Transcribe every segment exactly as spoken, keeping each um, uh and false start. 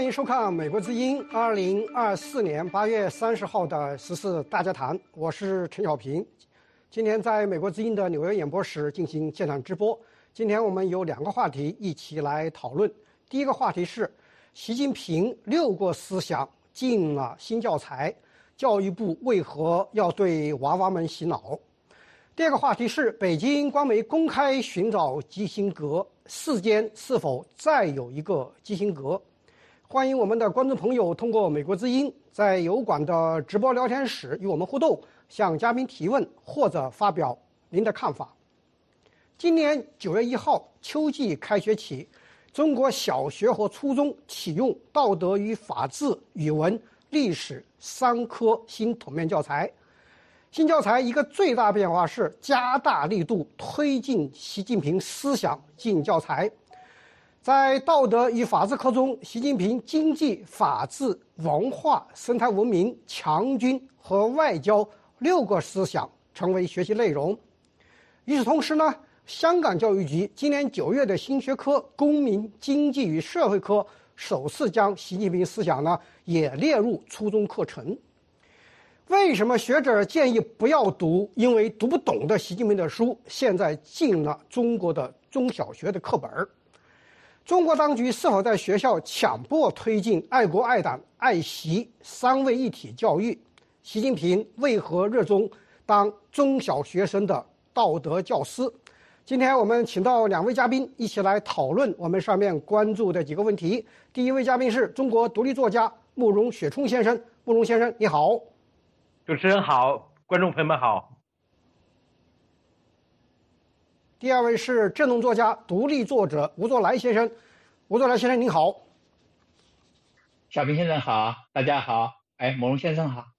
欢迎收看《美国之音》二零二四年八月三十号的时事大家谈，我是陈小平。今天在美国之音的纽约演播室进行现场直播。今天我们有两个话题一起来讨论。第一个话题是习近平六个思想进了新教材，教育部为何要对娃娃们洗脑？第二个话题是北京官媒公开寻找基辛格，世间是否再有一个基辛格？欢迎我们的观众朋友通过美国之音在油管的直播聊天室与我们互动，向嘉宾提问或者发表您的看法。今年九月一号秋季开学起，中国小学和初中启用道德与法治、语文、历史三科新统面教材。新教材一个最大变化是加大力度推进习近平思想进教材。在道德与法治科中，习近平经济、法治、文化、生态文明、强军和外交六个思想成为学习内容。与此同时呢，香港教育局今年九月的新学科公民、经济与社会科首次将习近平思想呢也列入初中课程。为什么学者建议不要读因为读不懂的习近平的书，现在进了中国的中小学的课本？中国当局是否在学校强迫推进爱国爱党爱习三位一体教育？习近平为何热衷当中小学生的道德教师？今天我们请到两位嘉宾一起来讨论我们上面关注的几个问题。第一位嘉宾是中国独立作家慕容雪冲先生。慕容先生你好。 主持人好，观众朋友们好。 第二位是政论作家、独立作者吴作来先生。吴作来先生您好。 小平先生好，大家好。哎，慕容先生好。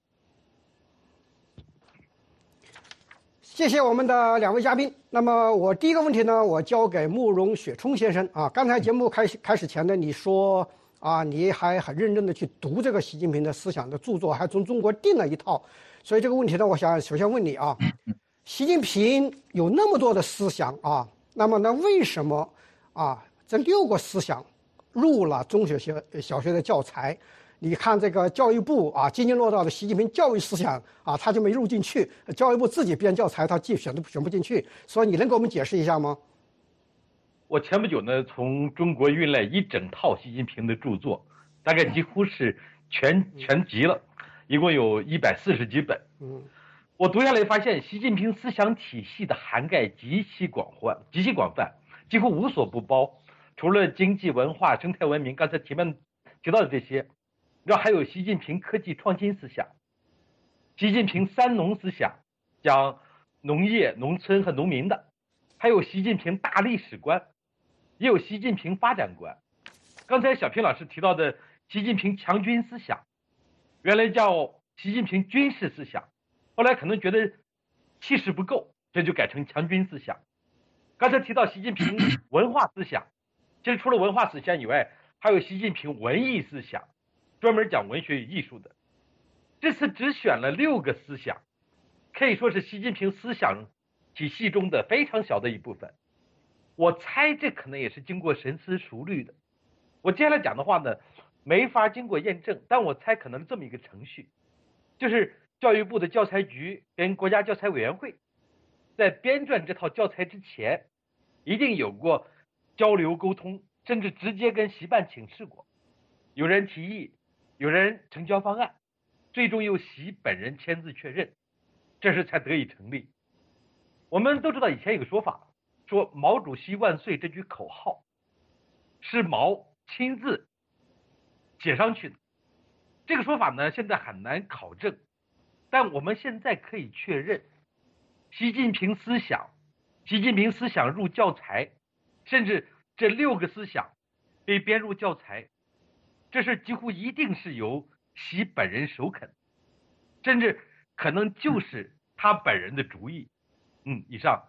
谢谢我们的两位嘉宾。那么我第一个问题呢，我交给慕容雪冲先生啊。刚才节目开始开始前呢，你说啊，你还很认真的去读这个习近平的思想的著作，还从中国订了一套。所以这个问题呢，我想首先问你啊。习近平有那么多的思想啊，那么呢，为什么啊这六个思想入了中学学小学的教材？你看这个教育部啊津津乐道的习近平教育思想啊，他就没入进去，教育部自己编教材，他既选都选不进去，所以你能给我们解释一下吗？ 我前不久呢从中国运来一整套习近平的著作，大概几乎是全全集了，一共有一百四十几本。嗯。我读下来发现，习近平思想体系的涵盖极其广泛，极其广泛，几乎无所不包。除了经济、文化、生态文明，刚才提问提到的这些，然后还有习近平科技创新思想，习近平三农思想，讲农业、农村和农民的，还有习近平大历史观，也有习近平发展观。刚才小平老师提到的习近平强军思想，原来叫习近平军事思想。后来可能觉得气势不够，这就改成强军思想。刚才提到习近平文化思想，其实除了文化思想以外，还有习近平文艺思想，专门讲文学与艺术的。这次只选了六个思想，可以说是习近平思想体系中的非常小的一部分。我猜这可能也是经过深思熟虑的。我接下来讲的话呢，没法经过验证，但我猜可能是这么一个程序，就是教育部的教材局跟国家教材委员会在编撰这套教材之前，一定有过交流沟通，甚至直接跟习办请示过。有人提议，有人呈交方案，最终由习本人签字确认，这时才得以成立。我们都知道以前有个说法，说毛主席万岁这句口号是毛亲自写上去的。这个说法呢，现在很难考证。但我们现在可以确认，习近平思想，习近平思想入教材，甚至这六个思想被编入教材，这是几乎一定是由习本人首肯，甚至可能就是他本人的主意。嗯，以上，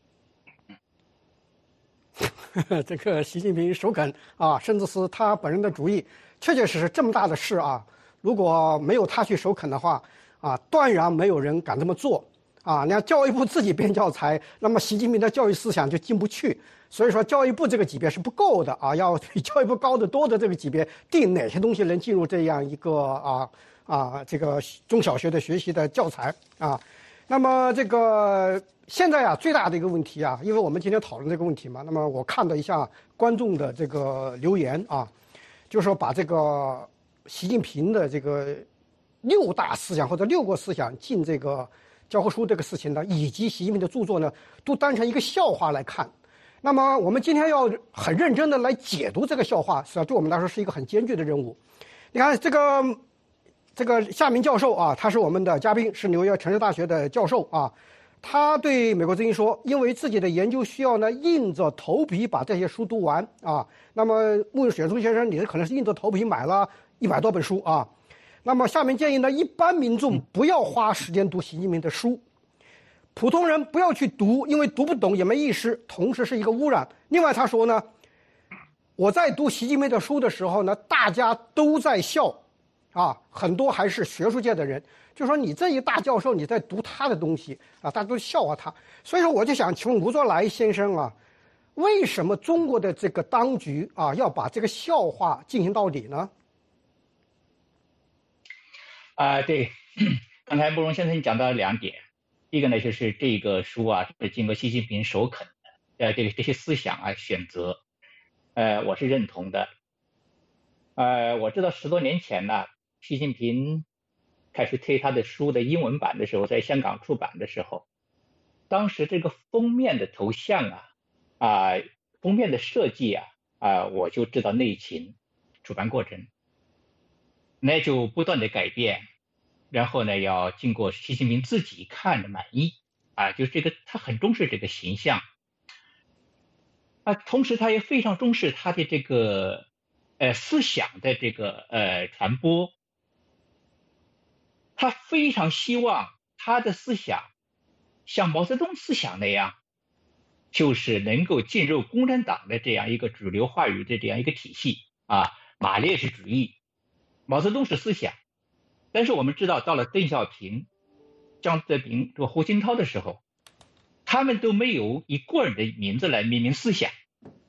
嗯。这个习近平首肯啊，甚至是他本人的主意，确确实实这么大的事啊，如果没有他去首肯的话。啊，断然没有人敢这么做啊！你看教育部自己编教材，那么习近平的教育思想就进不去。 所以说教育部这个级别是不够的啊，要比教育部高得多的这个级别定哪些东西能进入这样一个啊啊这个中小学的学习的教材啊。那么这个现在啊最大的一个问题啊，因为我们今天讨论这个问题嘛，那么我看了一下观众的这个留言啊，就是说把这个习近平的这个六大思想或者六个思想进这个教科书这个事情呢，以及习近平的著作呢，都当成一个笑话来看。那么我们今天要很认真的来解读这个笑话，实际上对我们来说是一个很艰巨的任务。你看这个这个夏明教授啊，他是我们的嘉宾，是纽约城市大学的教授啊。他对美国之音说，因为自己的研究需要呢，硬着头皮把这些书读完啊。那么穆雪松先生，你可能是硬着头皮买了一百多本书啊。那么下面建议呢，一般民众不要花时间读习近平的书，普通人不要去读，因为读不懂也没意思，同时是一个污染。另外他说呢，我在读习近平的书的时候呢，大家都在笑，啊，很多还是学术界的人，就说你这一大教授你在读他的东西啊，大家都笑话他。所以说我就想请问吴作来先生啊，为什么中国的这个当局啊要把这个笑话进行到底呢？ 啊、对，刚才慕容先生讲到两点，一个呢就是这个书啊是经过习近平首肯的，呃，这个这些思想啊选择，呃，我是认同的。呃，我知道十多年前呢，习近平开始推他的书的英文版的时候，在香港出版的时候，当时这个封面的头像啊，啊、封面的设计啊，啊、我就知道内情，出版过程。那就不断的改变，然后呢，要经过习近平自己看着满意啊，就是这个他很重视这个形象啊，同时他也非常重视他的这个呃思想的这个呃传播，他非常希望他的思想像毛泽东思想那样，就是能够进入共产党的这样一个主流话语的这样一个体系啊，马列主义。毛泽东是思想，但是我们知道，到了邓小平、江泽民、这个胡锦涛的时候，他们都没有以个人的名字来命名思想。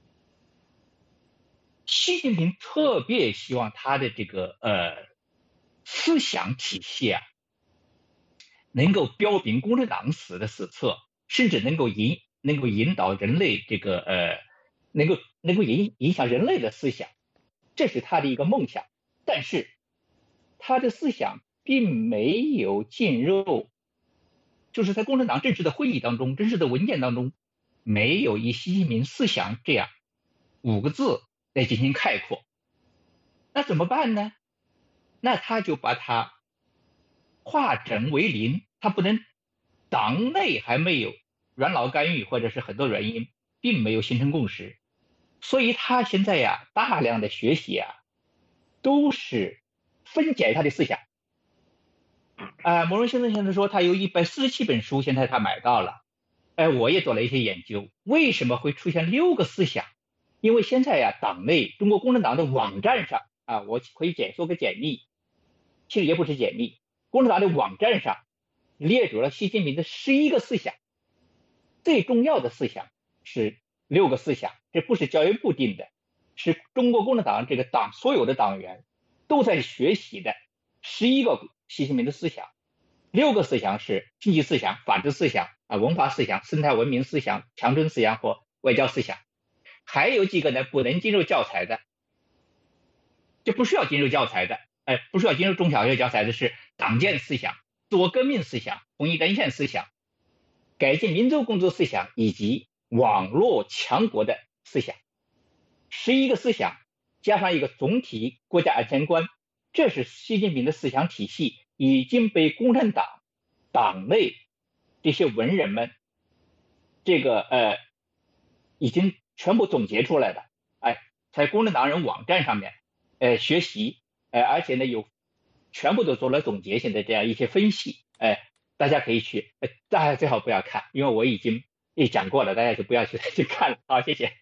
习近平特别希望他的这个呃思想体系啊，能够标明共产党史的史册，甚至能够引能够引导人类这个呃能够能够影影响人类的思想，这是他的一个梦想。但是他的思想并没有进入，就是在共产党正式的会议当中、正式的文件当中，没有以习近平思想这样五个字来进行概括。那怎么办呢？那他就把它化整为零，他不能，党内还没有元老干预，或者是很多原因，并没有形成共识，所以他现在呀，大量的学习啊，都是分解他的思想。啊、呃，慕容先生先生说他有一百四十七本书，现在他买到了。哎、呃，我也做了一些研究，为什么会出现六个思想？因为现在呀，党内中国共产党的网站上啊，我可以简说个简历，其实也不是简历，共产党的网站上列出了习近平的十一个思想，最重要的思想是六个思想，这不是教育部定的，是中国共产党这个党所有的党员都在学习的十一个习近平的思想。六个思想是经济思想、法治思想啊、文化思想、生态文明思想、强军思想和外交思想。还有几个呢不能进入教材的，就不需要进入教材的，哎，不需要进入中小学教材的是党建思想、自我革命思想、统一战线思想、改进民族工作思想以及网络强国的思想。十一个思想加上一个总体国家安全观，这是习近平的思想体系，已经被共产党党内这些文人们这个呃已经全部总结出来的，哎，在共产党人网站上面呃学习，呃而且呢有全部都做了总结性的这样一些分析，哎，大家可以去，呃大家最好不要看，因为我已经也讲过了，大家就不要去去看了。好，谢谢。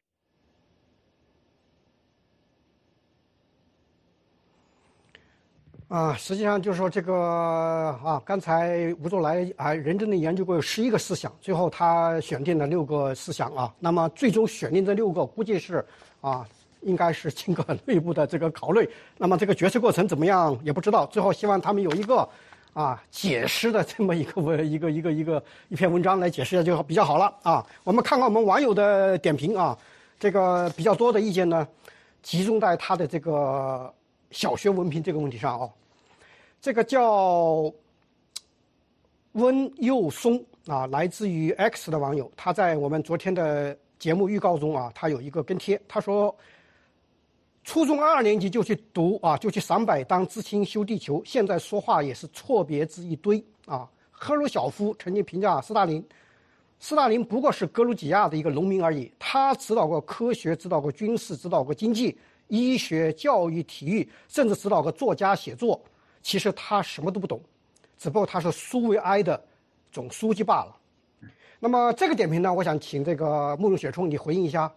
啊，实际上就是说这个啊，刚才吴作来还认真的研究过有十一个思想，最后他选定了六个思想啊。那么最终选定这六个，估计是啊，应该是经过内部的这个考虑。那么这个决策过程怎么样也不知道。最后希望他们有一个啊解释的这么一个文一个一个一个一篇文章来解释一下就比较好了啊。我们看看我们网友的点评啊，这个比较多的意见呢，集中在他的这个小学文凭这个问题上啊。这个叫温佑松啊，来自于 X 的网友，他在我们昨天的节目预告中啊，他有一个跟帖，他说，初中二年级就去读啊，就去陕北当知青修地球，现在说话也是错别字一堆啊。赫鲁晓夫曾经评价斯大林，斯大林不过是格鲁吉亚的一个农民而已，他指导过科学，指导过军事，指导过经济、医学、教育、体育，甚至指导过作家写作。其实他什么都不懂，只不过他是苏维埃的总书记罢了。那么这个点评呢，我想请这个慕容雪冲你回应一下。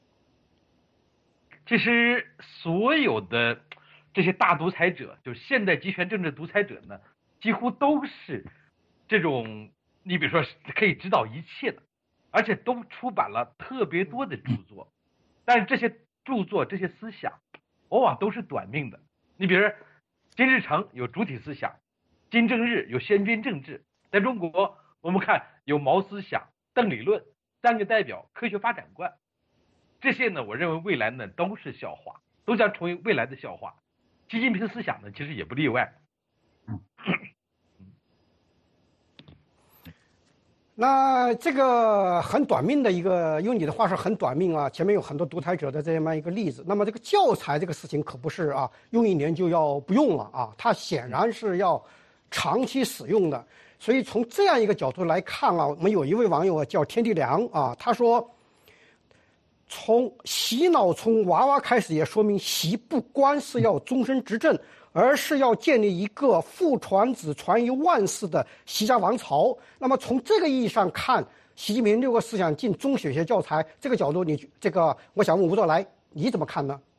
其实所有的这些大独裁者，就是现代集权政治独裁者呢，几乎都是这种，你比如说可以指导一切的，而且都出版了特别多的著作，但是这些著作、这些思想，往往都是短命的。你比如说金日成有主体思想，金正日有先军政治，在中国我们看有毛思想、邓理论、三个代表、科学发展观，这些呢，我认为未来呢都是笑话，都将成为未来的笑话。习近平思想呢，其实也不例外。 那这个很短命的一个，用你的话说很短命啊，前面有很多独裁者的这么一个例子。那么这个教材这个事情可不是啊，用一年就要不用了啊，它显然是要长期使用的。所以从这样一个角度来看啊，我们有一位网友啊叫天地良啊，他说，从洗脑从娃娃开始，也说明习不光是要终身执政，而是要建立一个父传子传于万世的习家王朝。那么从这个意义上看，习近平六个思想进中小学教材这个角度，你这个我想问吴作来，你怎么看呢？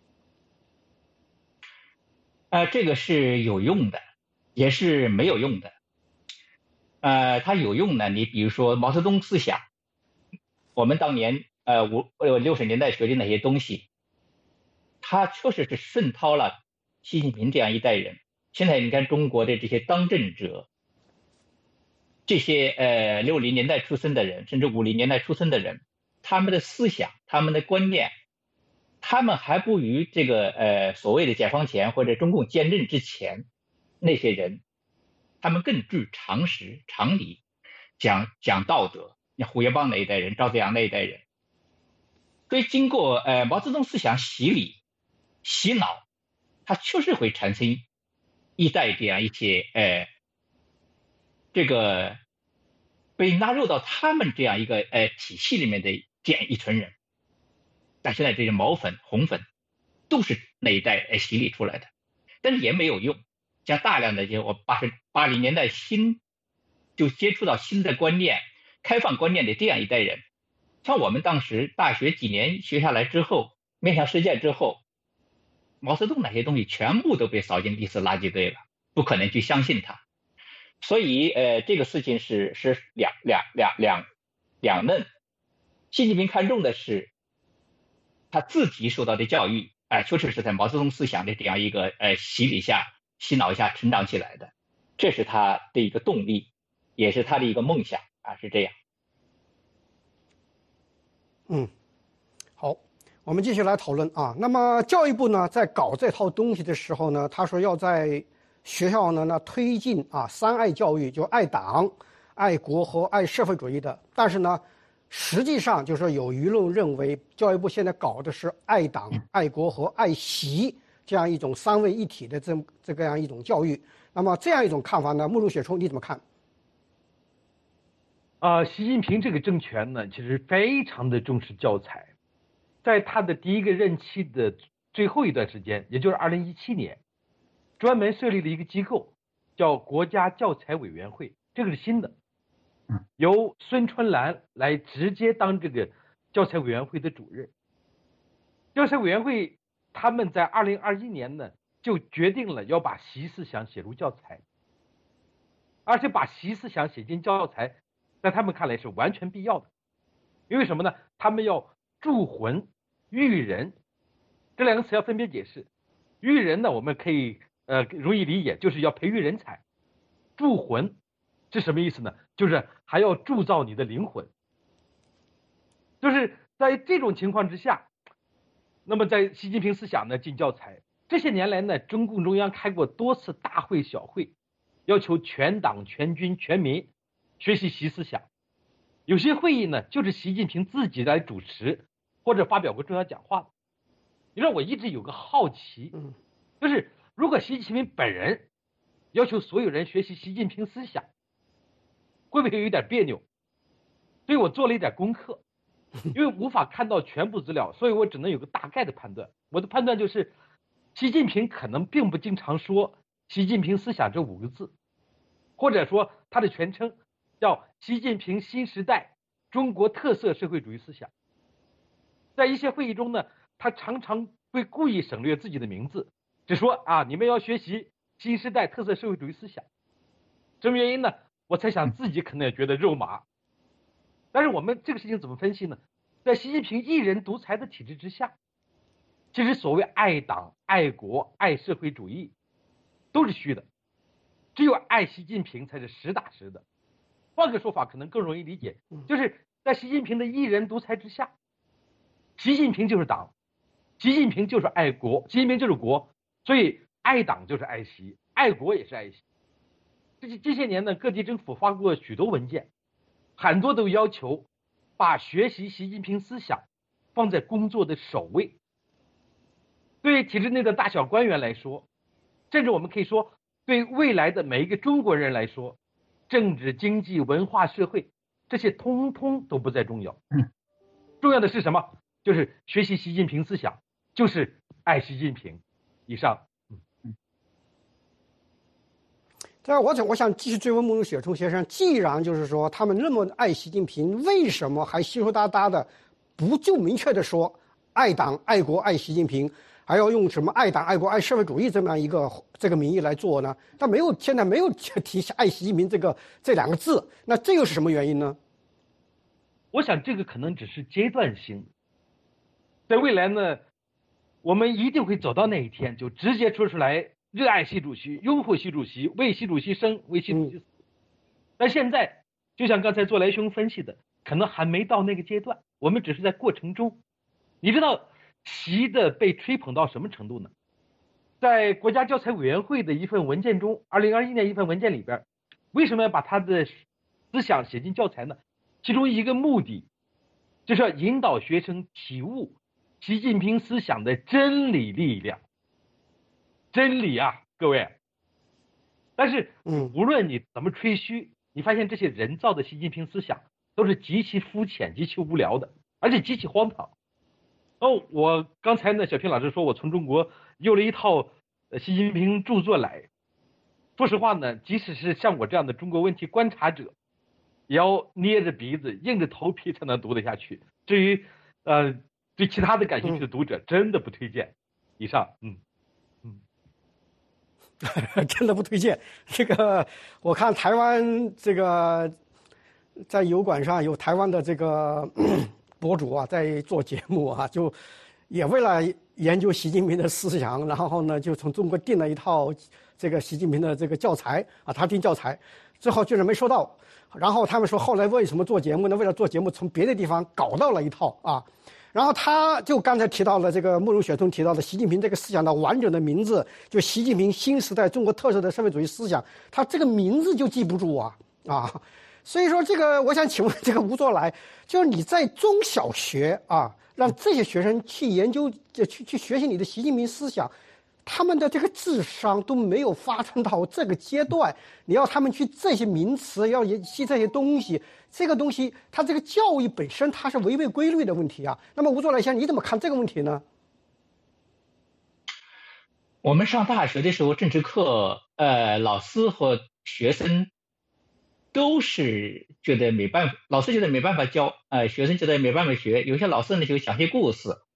呃，这个是有用的，也是没有用的。呃，它有用呢，你比如说毛泽东思想，我们当年呃五呃六十年代学的那些东西，它确实是渗透了习近平这样一代人。现在你看中国的这些当政者，这些呃六零年代出生的人，甚至五零年代出生的人，他们的思想、他们的观念，他们还不如这个呃所谓的解放前或者中共建政之前那些人，他们更具常识、常理，讲讲道德。像胡耀邦那一代人、赵紫阳那一代人，所以经过呃毛泽东思想洗礼、洗脑，它确实会产生一代这样一些呃这个被纳入到他们这样一个呃体系里面的这样一群人。但现在这些毛粉、红粉都是那一代呃洗礼出来的，但是也没有用。像大量的就我八十八零年代新就接触到新的观念、开放观念的这样一代人，像我们当时大学几年学下来之后，面向世界之后，毛泽东那些东西全部都被扫进历史垃圾堆了，不可能去相信他。所以呃，这个事情是是两两两两两刃。习近平看重的是他自己受到的教育，哎、呃，确实是在毛泽东思想的这样一个呃洗礼下、洗脑下成长起来的，这是他的一个动力，也是他的一个梦想啊，是这样。 嗯，好，我们继续来讨论啊。那么教育部呢，在搞这套东西的时候呢，他说要在学校呢，那推进啊三爱教育，就爱党、爱国和爱社会主义的。但是呢，实际上就是说有舆论认为，教育部现在搞的是爱党、爱国和爱习这样一种三位一体的这这个样一种教育。那么这样一种看法呢，慕容雪冲你怎么看？ 啊、呃，习近平这个政权呢，其实非常的重视教材，在他的第一个任期的最后一段时间，也就是二零一七年，专门设立了一个机构，叫国家教材委员会，这个是新的，由孙春兰来直接当这个教材委员会的主任。教材委员会他们在二零二一年呢， 就决定了要把习思想写入教材，而且把习思想写进教材，在他们看来是完全必要的。因为什么呢？他们要铸魂育人，这两个词要分别解释。育人呢，我们可以呃容易理解，就是要培育人才。铸魂是什么意思呢？就是还要铸造你的灵魂。就是在这种情况之下，那么在习近平思想呢进教材，这些年来呢，中共中央开过多次大会小会，要求全党全军全民学习习思想。有些会议呢，就是习近平自己来主持或者发表过重要讲话的。你知道我一直有个好奇，就是如果习近平本人要求所有人学习习近平思想，会不会有点别扭？所以我做了一点功课，因为无法看到全部资料，所以我只能有个大概的判断。我的判断就是，习近平可能并不经常说习近平思想这五个字，或者说他的全称叫习近平新时代中国特色社会主义思想。在一些会议中呢，他常常会故意省略自己的名字，只说啊，你们要学习新时代特色社会主义思想。什么原因呢？我猜想自己可能也觉得肉麻。但是我们这个事情怎么分析呢？在习近平一人独裁的体制之下，其实所谓爱党、爱国、爱社会主义都是虚的，只有爱习近平才是实打实的。换个说法可能更容易理解，就是在习近平的一人独裁之下，习近平就是党，习近平就是爱国，习近平就是国，所以爱党就是爱习，爱国也是爱习。这这些年呢，各地政府发过许多文件，很多都要求把学习习近平思想放在工作的首位。对体制内的大小官员来说，甚至我们可以说，对未来的每一个中国人来说，政治、经济、文化、社会这些通通都不再重要。重要的是什么？就是学习习近平思想，就是爱习近平。以上。 这我想，我想继续追问慕容雪冲先生，既然就是说他们那么爱习近平，为什么还稀疏答答的不就明确的说爱党、爱国、爱习近平，还要用什么爱党、爱国、爱社会主义这么样一个这个名义来做呢？但没有，现在没有提爱习近平这个这两个字，那这又是什么原因呢？ 我想这个可能只是阶段性，在未来呢，我们一定会走到那一天，就直接说出来热爱习主席，拥护习主席，为习主席生，为习主席死。嗯、但现在就像刚才做来兄分析的，可能还没到那个阶段，我们只是在过程中。你知道习的被吹捧到什么程度呢？在国家教材委员会的一份文件中，二零二一年一份文件里边，为什么要把他的思想写进教材呢？其中一个目的就是要引导学生体悟习近平思想的真理力量。真理啊，各位。但是，嗯，无论你怎么吹嘘，你发现这些人造的习近平思想都是极其肤浅、极其无聊的，而且极其荒唐。哦，我刚才呢，小平老师说我从中国邮了一套习近平著作来。说实话呢，即使是像我这样的中国问题观察者，也要捏着鼻子、硬着头皮才能读得下去。至于呃对其他的感兴趣的读者，嗯、真的不推荐。以上，嗯。 真的不推荐。这个我看台湾这个在油管上有台湾的这个博主啊，在做节目啊，就也为了研究习近平的思想，然后呢就从中国订了一套这个习近平的这个教材啊，他订教材最后居然没收到。然后他们说后来为什么做节目呢？为了做节目从别的地方搞到了一套啊。然后他就刚才提到了这个慕容雪冲提到的习近平这个思想的完整的名字，就习近平新时代中国特色的社会主义思想，他这个名字就记不住啊啊！所以说这个，我想请问这个吴作来，就是你在中小学啊，让这些学生去研究、去去学习你的习近平思想，他们的这个智商都没有发展到这个阶段，你要他们去这些名词，要研习这些东西。这个东西，它这个教育本身它是违背规律的问题啊。那么吴作来先生，你怎么看这个问题呢？ 我们上大学的时候，政治课，呃，老师和学生都是觉得没办法，老师觉得没办法教，呃，学生觉得没办法学。有些老师呢就讲些故事，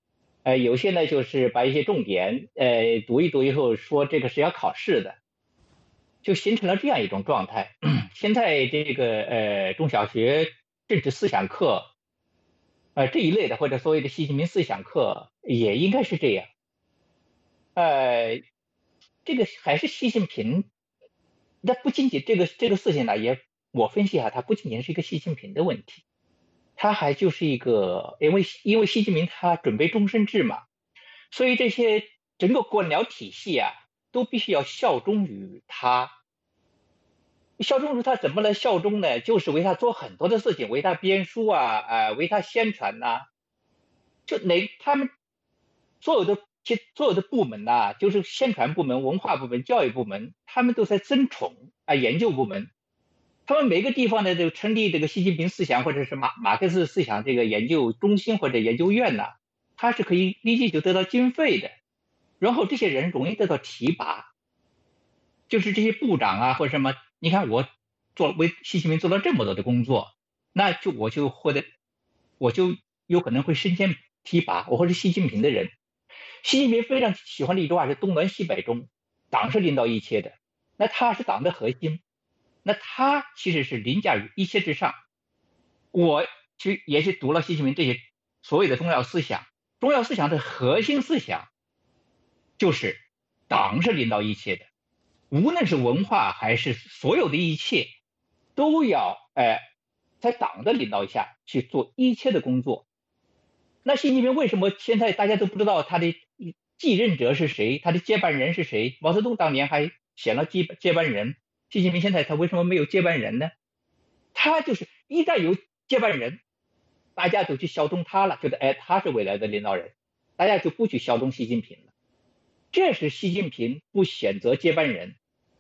呃，有些呢就是把一些重点呃读一读以后说这个是要考试的，就形成了这样一种状态。现在这个呃中小学政治思想课，呃这一类的或者所谓的习近平思想课也应该是这样。呃，这个还是习近平，那不仅仅这个这个事情呢，也我分析啊，它不仅仅是一个习近平的问题，它还就是一个，因为因为习近平他准备终身制嘛，所以这些整个官僚体系啊，都必须要效忠于他。效忠于他怎么来效忠呢？就是为他做很多的事情，为他编书啊，呃，为他宣传呐、啊，就哪他们所有的其所有的部门呐、啊，就是宣传部门、文化部门、教育部门，他们都在争宠啊，研究部门。他们每个地方的这个成立这个习近平思想或者是马马克思思想这个研究中心或者研究院呐、啊，它是可以立即就得到经费的，然后这些人容易得到提拔，就是这些部长啊或者什么，你看我做为习近平做了这么多的工作，那就我就获得，我就有可能会升迁提拔，我会是习近平的人。习近平非常喜欢的一句话是东南西北中，党是领导一切的，那他是党的核心。那他其实是凌驾于一切之上。我去也是读了习近平这些所谓的重要思想，重要思想的核心思想就是党是领导一切的，无论是文化还是所有的一切，都要呃在党的领导下去做一切的工作。那习近平为什么现在大家都不知道他的继任者是谁，他的接班人是谁？毛泽东当年还选了接接班人。习近平现在他为什么没有接班人呢？他就是一旦有接班人，大家就去效忠他了，觉得哎他是未来的领导人，大家就不去效忠习近平了。这是习近平不选择接班人、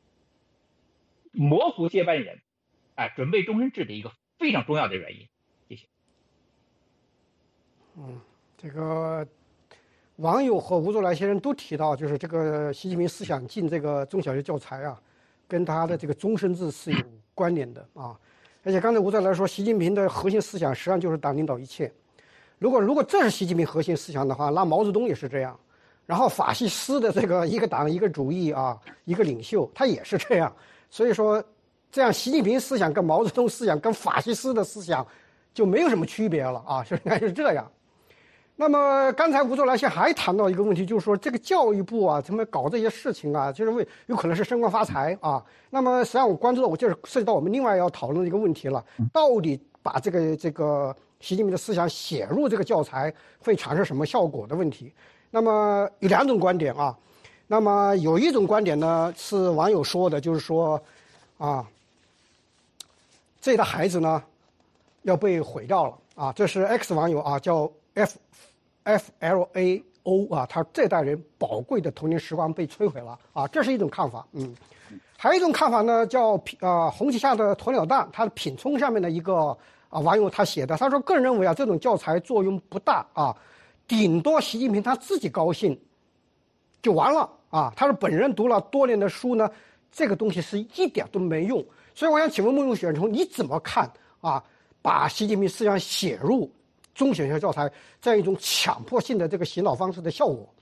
模糊接班人，啊、呃，准备终身制的一个非常重要的原因。谢谢。 嗯，这个网友和吴作来先生都提到，就是这个习近平思想进这个中小学教材啊，跟他的这个终身制是有关联的啊。而且刚才吴作来说，习近平的核心思想实际上就是党领导一切。如果如果这是习近平核心思想的话，那毛泽东也是这样。然后法西斯的这个一个党一个主义啊，一个领袖，他也是这样。所以说，这样习近平思想跟毛泽东思想跟法西斯的思想就没有什么区别了啊，就应该是这样。那么刚才吴作来先还谈到一个问题，就是说这个教育部啊，怎么搞这些事情啊，就是为有可能是升官发财啊。那么实际上我关注到，我就是涉及到我们另外要讨论的一个问题了，到底把这个这个习近平的思想写入这个教材会产生什么效果的问题。那么有两种观点啊。那么有一种观点呢是网友说的，就是说啊，这里的孩子呢要被毁掉了啊。这是 X 网友啊，叫 F F L A O 啊，他这代人宝贵的童年时光被摧毁了啊，这是一种看法。嗯，还有一种看法呢，叫啊红旗下的鸵鸟蛋，他的品充下面的一个啊网友他写的，他说个人认为啊，这种教材作用不大啊，顶多习近平他自己高兴就完了啊。他说本人读了多年的书呢，这个东西是一点都没用。所以我想请问孟永选从你怎么看啊？把习近平思想写入中小学教材这样一种强迫性的这个洗脑方式的效果？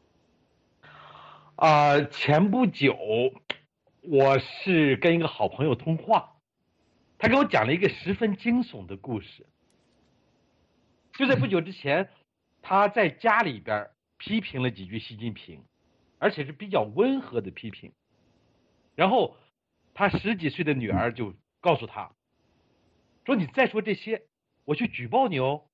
啊、呃，前不久我是跟一个好朋友通话，他给我讲了一个十分惊悚的故事。就在不久之前，他在家里边批评了几句习近平，而且是比较温和的批评。然后他十几岁的女儿就告诉他说：“你再说这些，我去举报你哦。”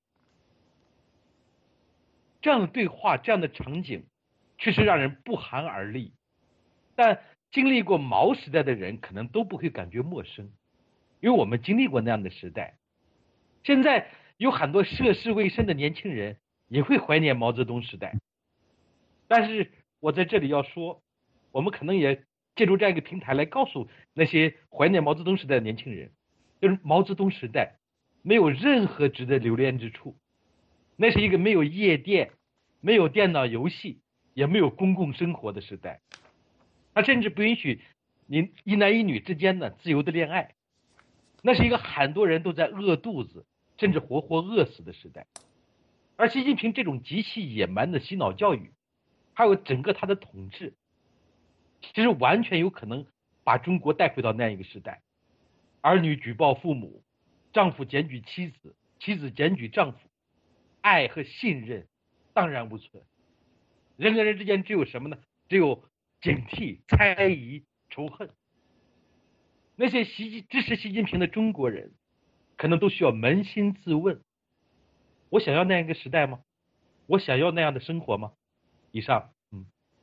这样的对话，这样的场景，确实让人不寒而栗。但经历过毛时代的人，可能都不会感觉陌生，因为我们经历过那样的时代。现在有很多涉世未深的年轻人也会怀念毛泽东时代。但是我在这里要说，我们可能也借助这样一个平台来告诉那些怀念毛泽东时代的年轻人，就是毛泽东时代没有任何值得留恋之处。那是一个没有夜店、没有电脑游戏、也没有公共生活的时代。他甚至不允许你一男一女之间的自由的恋爱。那是一个很多人都在饿肚子，甚至活活饿死的时代。 而习近平这种极其野蛮的洗脑教育，还有整个他的统治，其实完全有可能把中国带回到那样一个时代，儿女举报父母，丈夫检举妻子，妻子检举丈夫，爱和信任荡然无存，人跟人之间只有什么呢？只有警惕、猜疑、仇恨。那些习支持习近平的中国人，可能都需要扪心自问：我想要那样一个时代吗？我想要那样的生活吗？以上，嗯，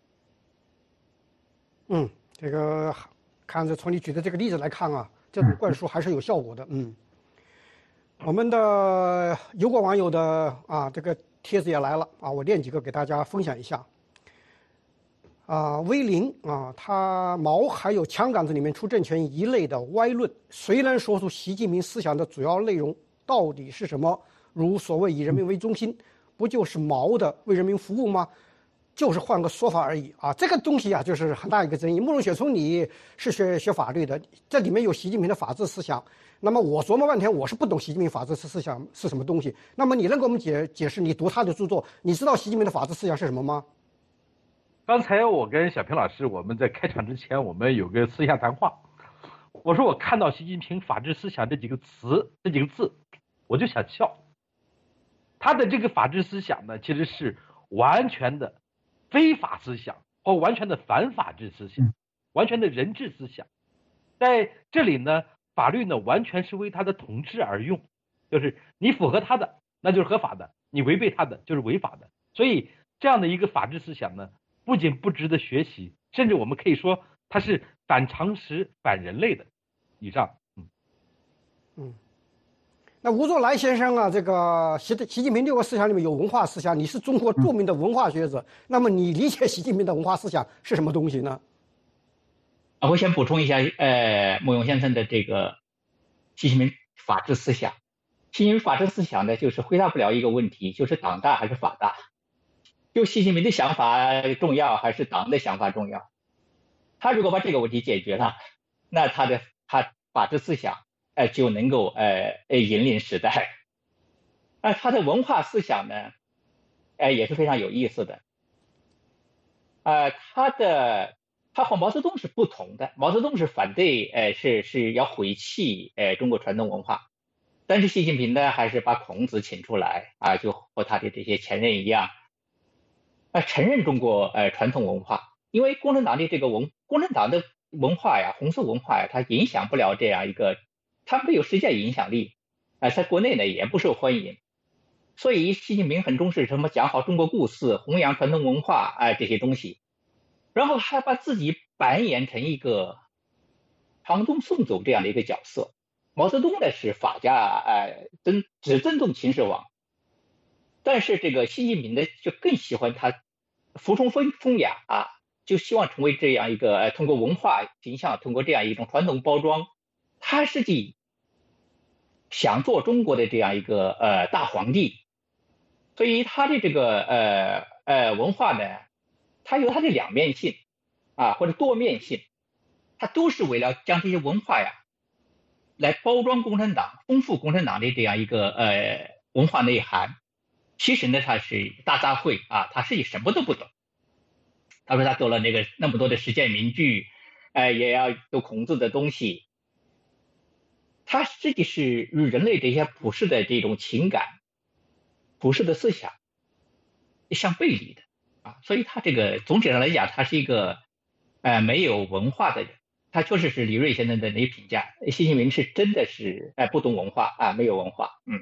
嗯，这个看着从你举的这个例子来看啊，这种灌输还是有效果的。嗯，我们的有过网友的啊这个帖子也来了啊，我念几个给大家分享一下。啊，威林啊，他毛还有枪杆子里面出政权一类的歪论，谁能说出习近平思想的主要内容到底是什么？如所谓以人民为中心，不就是毛的为人民服务吗？就是换个说法而已啊！这个东西啊，就是很大一个争议。慕容雪聪，你是学学法律的，这里面有习近平的法治思想。那么我琢磨半天，我是不懂习近平法治思想是什么东西。那么你能给我们解解释？你读他的著作，你知道习近平的法治思想是什么吗？ 刚才我跟小平老师，我们在开场之前，我们有个私下谈话。我说我看到习近平法治思想这几个词，这几个字，我就想笑。他的这个法治思想呢，其实是完全的非法思想，或完全的反法治思想，完全的人治思想。在这里呢，法律呢完全是为他的统治而用，就是你符合他的，那就是合法的；你违背他的，就是违法的。所以这样的一个法治思想呢，不仅不值得学习，甚至我们可以说它是反常识、反人类的。以上，嗯嗯。那吴作来先生啊，这个习习近平六个思想里面有文化思想，你是中国著名的文化学者，那么你理解习近平的文化思想是什么东西呢？ 啊，我先补充一下，呃，慕容先生的这个习近平法治思想。习近平法治思想呢，就是回答不了一个问题，就是党大还是法大？就习近平的想法重要还是党的想法重要？他如果把这个问题解决了，那他的他法治思想呃就能够呃呃引领时代。而他的文化思想呢，呃也是非常有意思的。呃，他的他和毛泽东是不同的，毛泽东是反对呃是是要毁弃呃中国传统文化，但是习近平呢还是把孔子请出来啊，就和他的这些前任一样。呃，承认中国呃传统文化，因为共产党的这个文，共产党的文化呀，红色文化呀，它影响不了这样一个，它没有实践影响力，啊、呃，在国内呢也不受欢迎，所以习近平很重视什么讲好中国故事，弘扬传统文化啊、呃、这些东西，然后还把自己扮演成一个唐宗宋祖这样的一个角色。毛泽东呢是法家，呃，尊只尊重秦始皇，但是这个习近平呢就更喜欢他服从风风雅啊，就希望成为这样一个呃，通过文化形象，通过这样一种传统包装，他实际想做中国的这样一个呃大皇帝，所以他的这个呃呃文化呢，它有它的两面性啊或者多面性，它都是为了将这些文化呀来包装共产党，丰富共产党的这样一个呃文化内涵。其实呢，他是大杂烩啊，他实际什么都不懂。他说他读了那个那么多的实践名句，呃，也要读孔子的东西，他实际是与人类这些普世的这种情感、普世的思想相背离的啊。所以他这个总体上来讲，他是一个呃没有文化的人。他确实是李锐先生的那评价，习近平是真的是哎、呃、不懂文化啊，没有文化，嗯。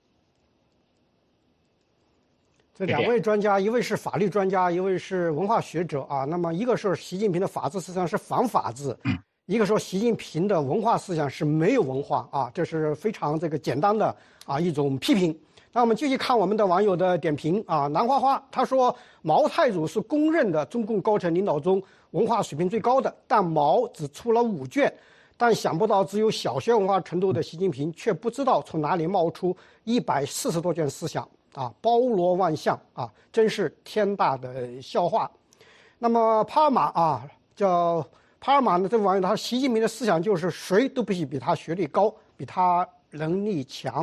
这两位专家，一位是法律专家，一位是文化学者啊。那么一个说习近平的法治思想是反法治，一个说习近平的文化思想是没有文化啊。这是非常这个简单的啊一种批评。那我们继续看我们的网友的点评啊。南花花他说，毛太祖是公认的中共高层领导中文化水平最高的，但毛只出了五卷，但想不到只有小学文化程度的习近平却不知道从哪里冒出一百四十多卷思想。啊，包罗万象啊，真是天大的笑话。那么帕尔马啊，叫帕尔马呢，这位网友他习近平的思想就是谁都必须比他学历高，比他能力强。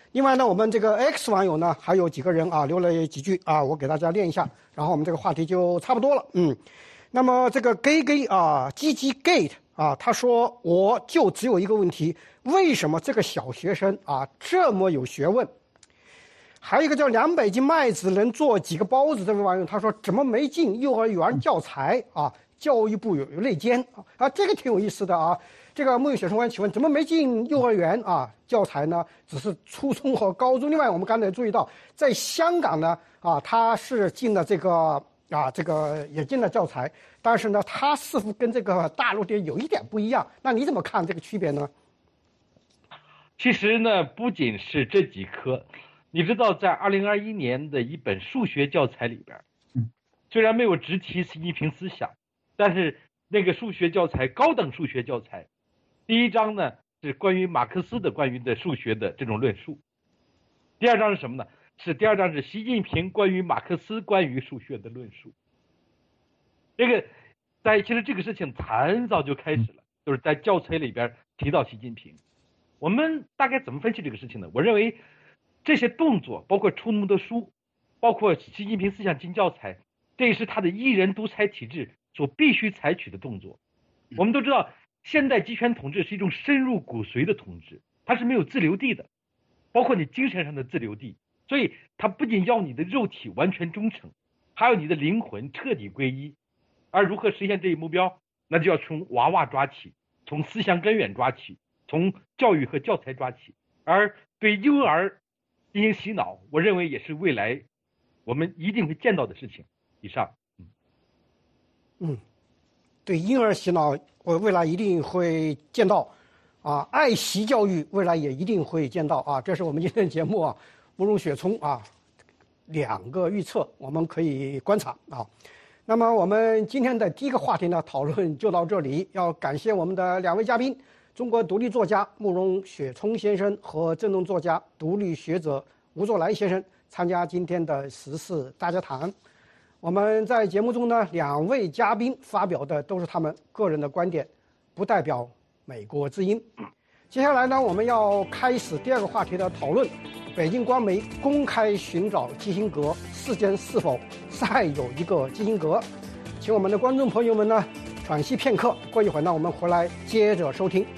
另外呢，我们这个 X 网友呢还有几个人啊留了几句啊，我给大家念一下，然后我们这个话题就差不多了。嗯，那么这个 gay gay 啊 G G gate 啊，他说我就只有一个问题，为什么这个小学生啊这么有学问？还有一个叫两百斤麦子能做几个包子这位网友，他说怎么没进幼儿园教材啊？教育部有有内奸啊，这个挺有意思的啊。这个木有雪松官，请问怎么没进幼儿园啊？教材呢只是初中和高中。另外，我们刚才注意到，在香港呢啊，他是进了这个啊这个也进了教材，但是呢，他似乎跟这个大陆的有一点不一样。那你怎么看这个区别呢？ 其实呢，不仅是这几科，你知道，在二零二一年的一本数学教材里边，虽然没有直提习近平思想，但是那个数学教材，高等数学教材。第一章呢是关于马克思的关于的数学的这种论述，第二章是什么呢？是第二章是习近平关于马克思关于数学的论述。这个在其实这个事情很早就开始了，就是在教材里边提到习近平。我们大概怎么分析这个事情呢？我认为这些动作，包括出那么多书，包括习近平思想进教材，这也是他的一人独裁体制所必须采取的动作。我们都知道，现代集权统治是一种深入骨髓的统治，它是没有自留地的，包括你精神上的自留地。所以它不仅要你的肉体完全忠诚，还要你的灵魂彻底归一。而如何实现这一目标，那就要从娃娃抓起，从思想根源抓起，从教育和教材抓起。而对幼儿进行洗脑，我认为也是未来我们一定会见到的事情。以上。嗯， 嗯，对婴儿洗脑，我未来一定会见到，啊，爱惜教育未来也一定会见到啊。这是我们今天的节目啊，慕容雪聪啊，两个预测我们可以观察啊。那么我们今天的第一个话题呢，讨论就到这里。要感谢我们的两位嘉宾，中国独立作家慕容雪聪先生和政论作家、独立学者吴作来先生参加今天的时事大家谈。我们在节目中呢，两位嘉宾发表的都是他们个人的观点，不代表美国之音。接下来呢，我们要开始第二个话题的讨论。北京官媒公开寻找基辛格事件是否再有一个基辛格？请我们的观众朋友们呢喘息片刻，过一会儿呢我们回来接着收听。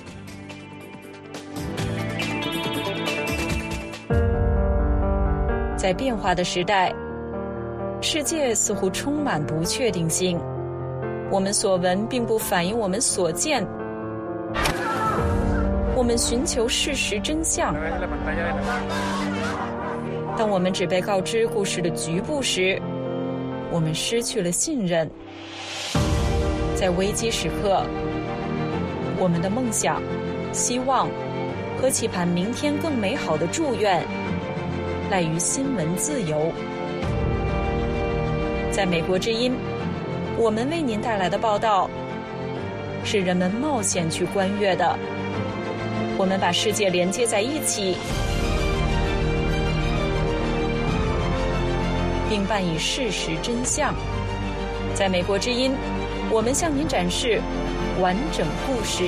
在变化的时代，世界似乎充满不确定性，我们所闻并不反映我们所见。我们寻求事实真相，当我们只被告知故事的局部时，我们失去了信任。在危机时刻，我们的梦想、希望和期盼明天更美好的祝愿，赖于新闻自由。在美国之音，我们为您带来的报道，是人们冒险去观阅的。我们把世界连接在一起，并伴以事实真相。在美国之音，我们向您展示完整故事。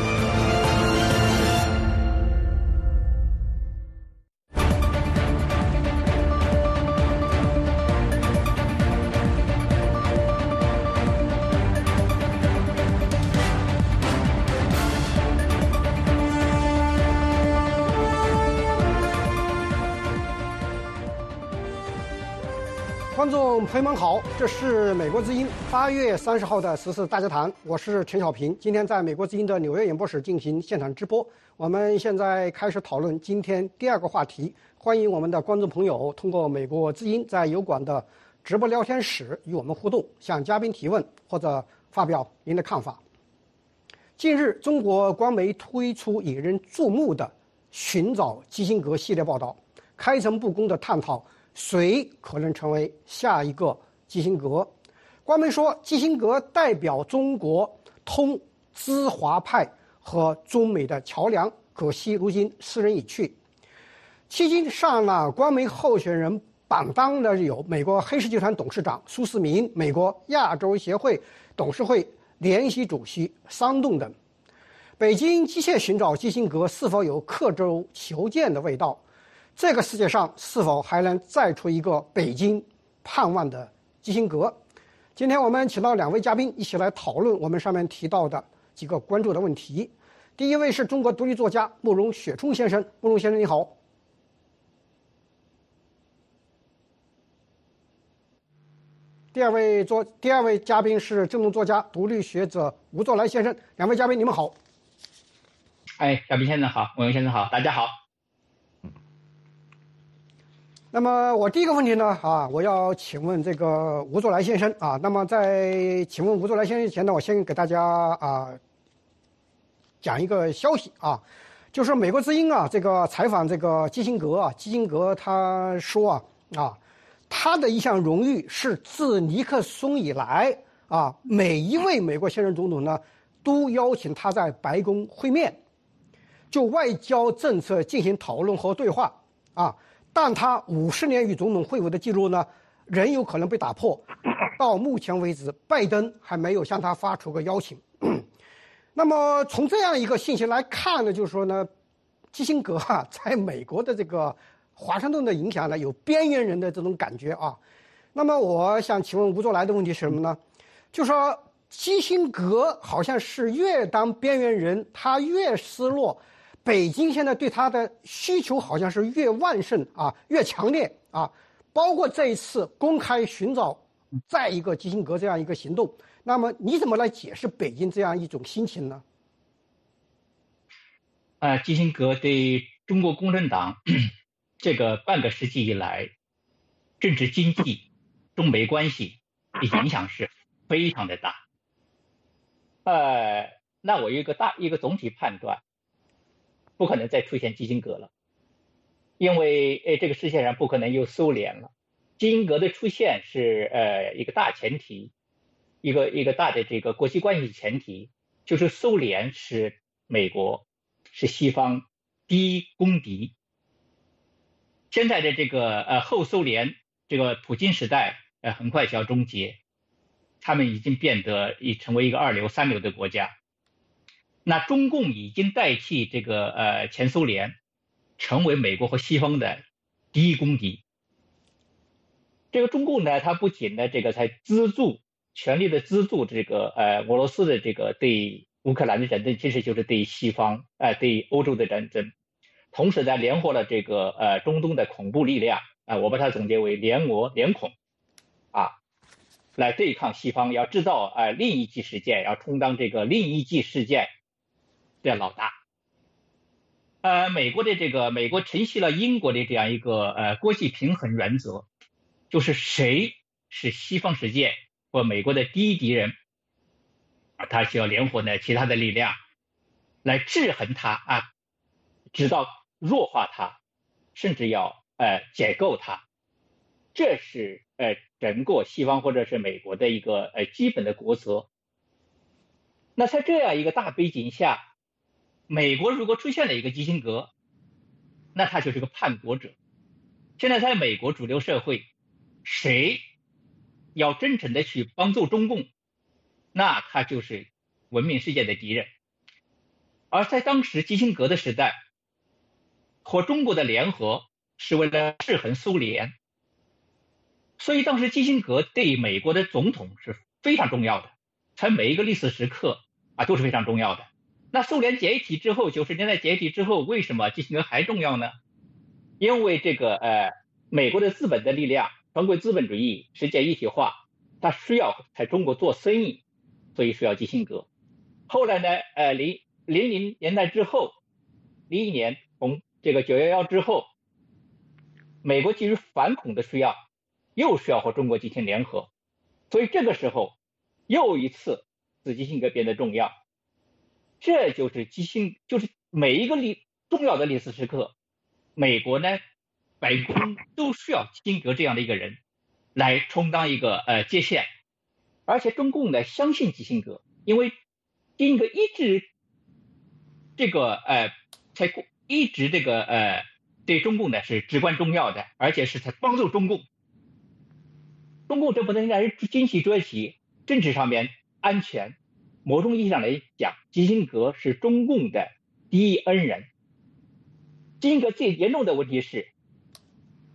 观众朋友们好，这是美国之音八月三十号的时事大家谈，我是陈小平。今天在美国之音的纽约演播室进行现场直播。我们现在开始讨论今天第二个话题，欢迎我们的观众朋友通过美国之音在油管的直播聊天室与我们互动，向嘉宾提问或者发表您的看法。近日，中国官媒推出引人注目的寻找基辛格系列报道，开诚布公地探讨谁可能成为下一个基辛格？官媒说，基辛格代表中国通知华派和中美的桥梁，可惜如今失人已去。迄今上了官媒候选人榜单的有美国黑石集团董事长苏世民、美国亚洲协会董事会联席主席桑顿等。北京急切寻找基辛格是否有刻舟求剑的味道？ 这个世界上是否还能再出一个北京盼望的基辛格？今天我们请到两位嘉宾一起来讨论我们上面提到的几个关注的问题。第一位是中国独立作家慕容雪冲先生，慕容先生你好。第二位作第二位嘉宾是政论作家、独立学者吴作来先生，两位嘉宾你们好。 哎，小平先生好，慕容先生好，大家好。 那么我第一个问题呢，啊，我要请问这个吴作来先生啊。那么在请问吴作来先生前呢，我先给大家啊讲一个消息啊，就是美国之音啊这个采访这个基辛格啊，基辛格他说啊啊，他的一项荣誉是自尼克松以来啊，每一位美国现任总统呢都邀请他在白宫会面，就外交政策进行讨论和对话啊。但他五十年与总统会晤的记录呢，仍有可能被打破。到目前为止，拜登还没有向他发出个邀请。那么从这样一个信息来看呢，就是说呢，基辛格啊，在美国的这个华盛顿的影响呢，有边缘人的这种感觉啊。那么我想请问吴作来的问题是什么呢？就说基辛格好像是越当边缘人，他越失落。北京现在对他的需求好像是越旺盛啊，越强烈啊，包括这一次公开寻找再一个基辛格这样一个行动，那么你怎么来解释北京这样一种心情呢？ 啊，基辛格对中国共产党这个半个世纪以来政治经济、中美关系的影响是非常的大。呃，那我有一个大一个总体判断。不可能再出现基辛格了，因为呃这个世界上不可能有苏联了。基辛格的出现是呃一个大前提，一个一个大的这个国际关系前提，就是苏联是美国是西方第一公敌。现在的这个呃后苏联这个普京时代呃很快就要终结，他们已经变得已成为一个二流三流的国家。那中共已经代替这个呃前苏联，成为美国和西方的第一公敌。这个中共呢，它不仅呢这个在资助全力的资助这个呃俄罗斯的这个对乌克兰的战争，其实就是对西方呃对欧洲的战争，同时呢联合了这个呃中东的恐怖力量啊、呃，我把它总结为联俄联恐啊，来对抗西方，要制造呃另一纪事件，要充当这个另一纪事件的老大。呃，美国的这个美国承袭了英国的这样一个呃国际平衡原则，就是谁是西方世界或美国的第一敌人啊，他需要联合呢其他的力量来制衡他啊，直到弱化他，甚至要呃解构他。这是呃整个西方或者是美国的一个呃基本的国策。那在这样一个大背景下，美国如果出现了一个基辛格，那他就是个叛国者。现在在美国主流社会，谁要真诚的去帮助中共，那他就是文明世界的敌人。而在当时基辛格的时代，和中国的联合是为了制衡苏联，所以当时基辛格对美国的总统是非常重要的，在每一个历史时刻啊都是非常重要的。那苏联解体之后，九十年代解体之后，为什么基辛格还重要呢？因为这个呃，美国的资本的力量，全国资本主义世界一体化，它需要在中国做生意，所以需要基辛格。后来呢，呃，零零零年代之后，零一年从这个九一一之后，美国基于反恐的需要，又需要和中国进行联合，所以这个时候又一次使基辛格变得重要。这就是基辛，就是每一个历重要的历史时刻，美国呢，白宫都需要基辛格这样的一个人来充当一个呃接线，而且中共呢相信基辛格，因为基辛格一直这个呃才一直这个呃对中共呢是至关重要的，而且是在帮助中共。中共这不能让人经济崛起，政治上面安全。某种意义上来讲，基辛格是中共的第一恩人。基辛格最严重的问题是，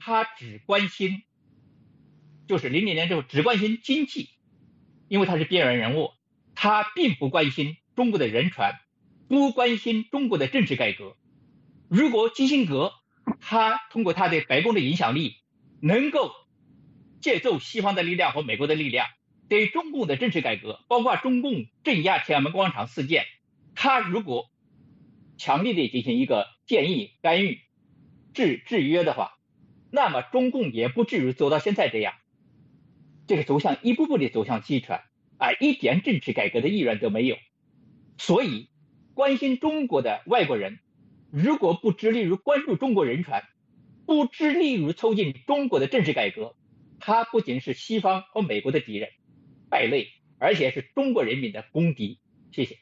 他只关心，就是零零年之后只关心经济，因为他是边缘人物，他并不关心中国的人权，不关心中国的政治改革。如果基辛格他通过他的白宫的影响力，能够借助西方的力量和美国的力量，对中共的政治改革，包括中共镇压天安门广场事件，他如果强力的进行一个建议、干预、制制约的话，那么中共也不至于走到现在这样，这个走向一步步的走向集权，啊，一点政治改革的意愿都没有。所以，关心中国的外国人，如果不致力于关注中国人权，不致力于促进中国的政治改革，他不仅是西方和美国的敌人、败类，而且是中国人民的公敌。谢谢。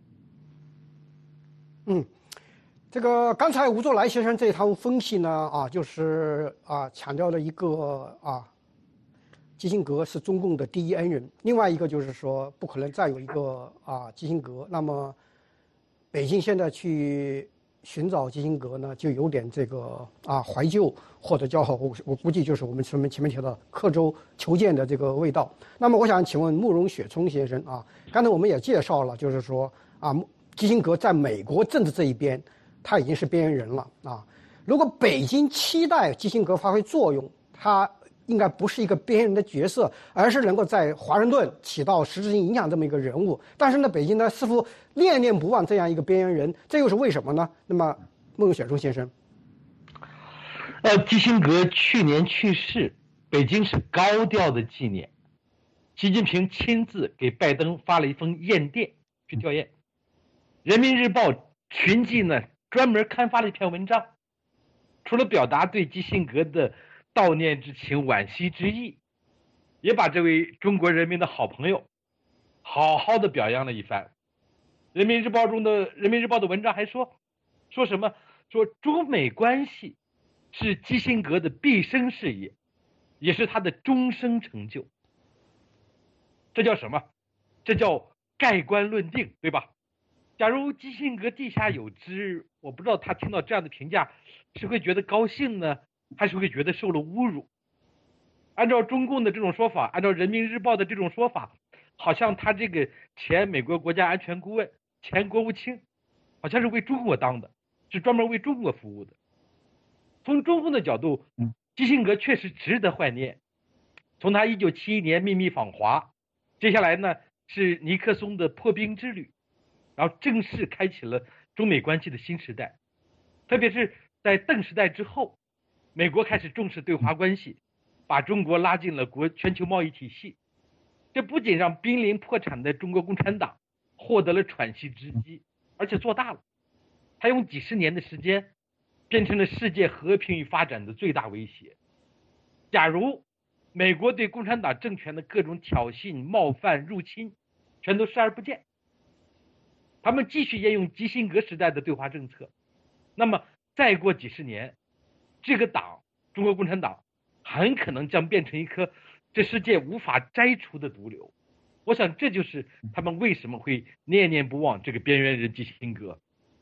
嗯，这个刚才吴作来先生这一套分析呢，啊，就是啊强调了一个啊，基辛格是中共的第一恩人，另外一个就是说不可能再有一个啊基辛格，那么北京现在去寻找基辛格呢，就有点这个啊怀旧，或者叫我我估计就是我们前面前面提到刻舟求剑的这个味道。那么我想请问慕容雪聪先生啊，刚才我们也介绍了，就是说啊基辛格在美国政治这一边，他已经是边缘人了啊。如果北京期待基辛格发挥作用，他应该不是一个边缘人的角色，而是能够在华盛顿起到实质性影响这么一个人物。但是呢，北京呢似乎念念不忘这样一个边缘人，这又是为什么呢？那么，慕容雪聪先生， 呃，基辛格去年去世，北京是高调的纪念。习近平亲自给拜登发了一封唁电去吊唁。人民日报群记呢专门刊发了一篇文章，除了表达对基辛格的悼念之情、惋惜之意，也把这位中国人民的好朋友好好的表扬了一番。人民日报中的人民日报的文章还说说什么说中美关系是基辛格的毕生事业，也是他的终生成就。这叫什么？这叫盖棺论定，对吧？假如基辛格地下有知，我不知道他听到这样的评价是会觉得高兴呢，还是会觉得受了侮辱。按照中共的这种说法，按照人民日报的这种说法，好像他这个前美国国家安全顾问、前国务卿，好像是为中国当的，是专门为中国服务的。从中共的角度，基辛格确实值得怀念。从他一九七一年秘密访华，接下来呢是尼克松的破冰之旅，然后正式开启了中美关系的新时代。特别是在邓时代之后，美国开始重视对华关系，把中国拉进了国全球贸易体系。这不仅让濒临破产的中国共产党获得了喘息之机，而且做大了。他用几十年的时间变成了世界和平与发展的最大威胁。假如美国对共产党政权的各种挑衅、冒犯、入侵全都视而不见，他们继续沿用基辛格时代的对华政策，那么再过几十年，这个党中国共产党很可能将变成一颗这世界无法摘除的毒瘤。我想这就是他们为什么会念念不忘这个边缘人基辛格。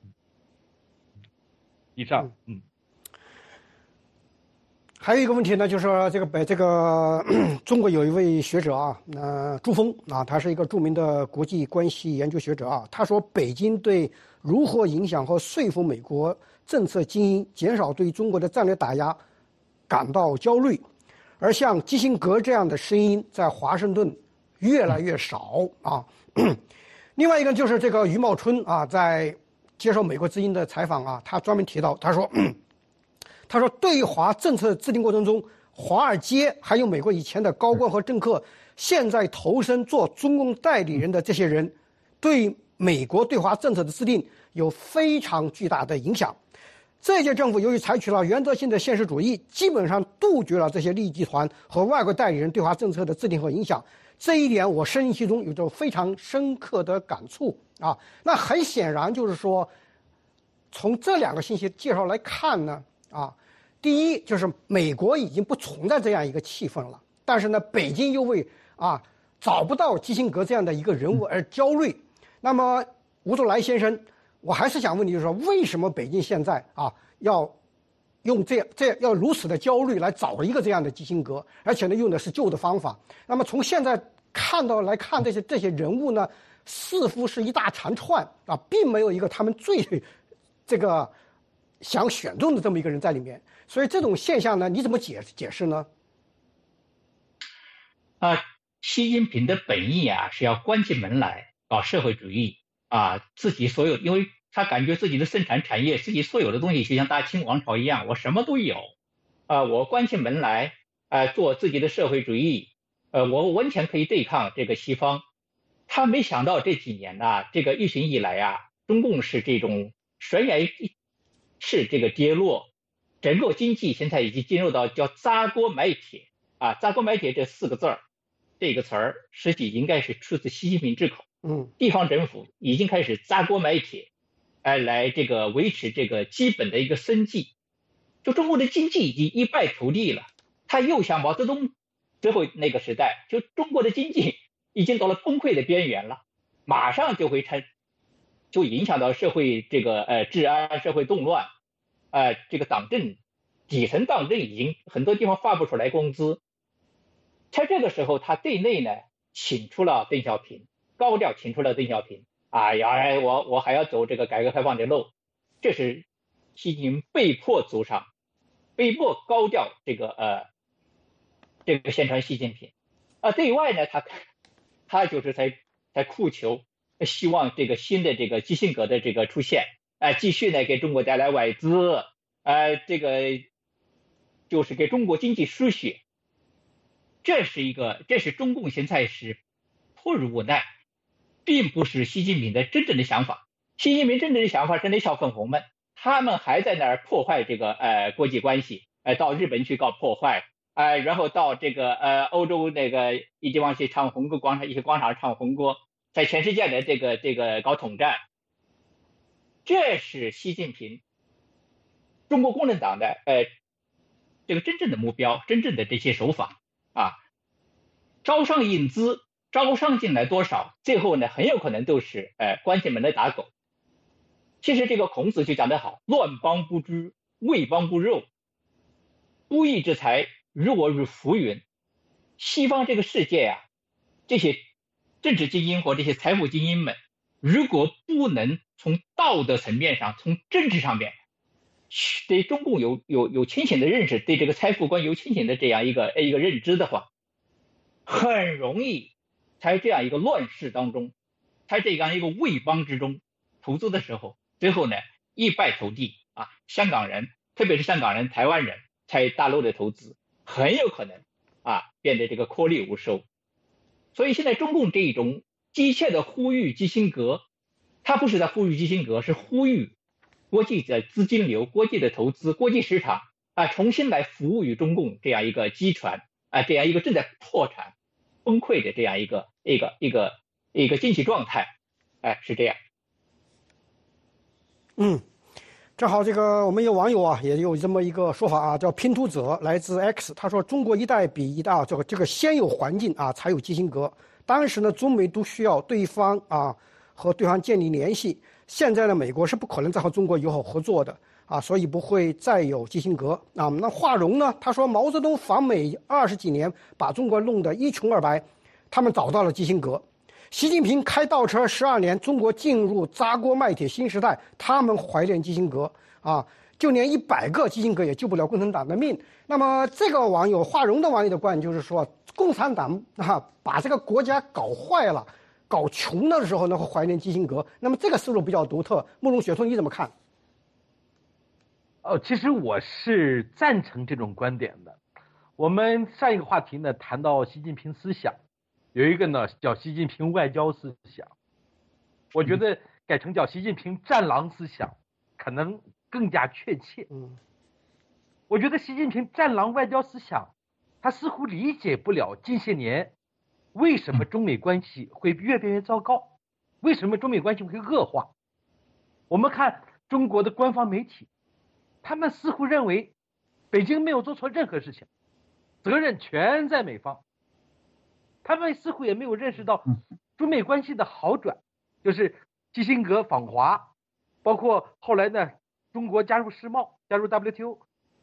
以上，嗯。 还有一个问题呢，就是说这个北这个中国有一位学者啊，呃，朱峰啊，他是一个著名的国际关系研究学者啊。他说，北京对如何影响和说服美国政策精英减少对中国的战略打压感到焦虑，而像基辛格这样的声音在华盛顿越来越少啊。另外一个就是这个余茂春啊，在接受美国之音的采访啊，他专门提到，他说。他说，对华政策制定过程中，华尔街还有美国以前的高官和政客，现在投身做中共代理人的这些人，对美国对华政策的制定有非常巨大的影响。这届政府由于采取了原则性的现实主义，基本上杜绝了这些利益集团和外国代理人对华政策的制定和影响。这一点我深其中有着非常深刻的感触啊。那很显然就是说，从这两个信息介绍来看呢。啊，第一就是美国已经不存在这样一个气氛了，但是呢，北京又为啊找不到基辛格这样的一个人物而焦虑。那么吴作来先生，我还是想问你，就是说，为什么北京现在啊要用这样这样要如此的焦虑来找一个这样的基辛格，而且呢用的是旧的方法。那么从现在看到来看这些这些人物呢，似乎是一大长串啊，并没有一个他们最这个想选中的这么一个人在里面。所以这种现象呢，你怎么解解释呢？ 啊，习近平的本意啊是要关起门来搞社会主义啊，自己所有，因为他感觉自己的生产产业，自己所有的东西就像大清王朝一样，我什么都有，啊，我关起门来啊做自己的社会主义，呃，我完全可以对抗这个西方。他没想到这几年呐、这个疫情以来啊，中共是这种悬崖式这个跌落，整个经济现在已经进入到叫砸锅买铁啊，砸锅买铁这四个字儿。这个词儿实际应该是出自习近平之口。 嗯， 地方政府已经开始砸锅买铁，哎，来这个维持这个基本的一个生计。就中国的经济已经一败涂地了，他又像毛泽东最后那个时代，就中国的经济已经到了崩溃的边缘了，马上就会产，就影响到社会这个呃治安、社会动乱，呃，这个党政底层党政已经很多地方发不出来工资。在这个时候，他对内呢请出了邓小平，高调请出了邓小平。哎呀，我我还要走这个改革开放的路，这是习近平被迫走上，被迫高调这个呃这个宣传习近平。啊，对外呢，他他就是在在哭求，希望这个新的这个基辛格的这个出现，啊、呃，继续呢给中国带来外资，呃，这个就是给中国经济输血。这是一个，这是中共现在是迫于无奈，并不是习近平的真正的想法。习近平真正的想法是那小粉红们，他们还在那儿破坏这个呃国际关系，呃到日本去搞破坏，呃然后到这个呃欧洲那个一地方去唱红歌广场，一些广场唱红歌，在全世界的这个这个搞统战。这是习近平中国共产党的呃这个真正的目标，真正的这些手法。啊，招商引资，招商进来多少，最后呢很有可能都是呃关起门来打狗。其实这个孔子就讲得好，乱邦不居，为邦不肉，不义之财，如我如浮云。西方这个世界啊，这些政治精英或这些财富精英们，如果不能从道德层面上，从政治上面对中共有有有清醒的认识，对这个财富观有清醒的这样一个一个认知的话，很容易在这样一个乱世当中，在这样一个为邦之中投资的时候，最后呢一败涂地啊！香港人，特别是香港人、台湾人在大陆的投资，很有可能啊变得这个颗粒无收。所以现在中共这种急切的呼吁基辛格，他不是在呼吁基辛格，是呼吁国际的资金流、国际的投资、国际市场啊，重新来服务于中共这样一个集团啊，这样一个正在破产、崩溃的这样一个一个一个一个经济状态，哎，是这样。 嗯，正好这个我们有网友啊，也有这么一个说法啊，叫拼图者来自 X， 他说中国一代比一代啊，这个这个先有环境啊，才有基辛格。当时呢，中美都需要对方啊和对方建立联系。现在呢，美国是不可能再和中国友好合作的啊，所以不会再有基辛格啊。那华荣呢？他说毛泽东访美二十几年，把中国弄得一穷二白，他们找到了基辛格。习近平开倒车十二年，中国进入砸锅卖铁新时代，他们怀念基辛格啊，就连一百个基辛格也救不了共产党的命。那么这个网友华荣的网友的观点就是说，共产党啊把这个国家搞坏了。搞穷的时候呢，会怀念基辛格。那么这个思路比较独特，慕容雪松你怎么看？ 哦，其实我是赞成这种观点的。我们上一个话题呢谈到习近平思想，有一个呢叫习近平外交思想，我觉得改成叫习近平战狼思想可能更加确切。 嗯， 我觉得习近平战狼外交思想，他似乎理解不了近些年为什么中美关系会越变越糟糕？为什么中美关系会恶化？我们看中国的官方媒体，他们似乎认为北京没有做错任何事情，责任全在美方。他们似乎也没有认识到中美关系的好转，就是基辛格访华，包括后来呢，中国加入世贸、加入 W T O，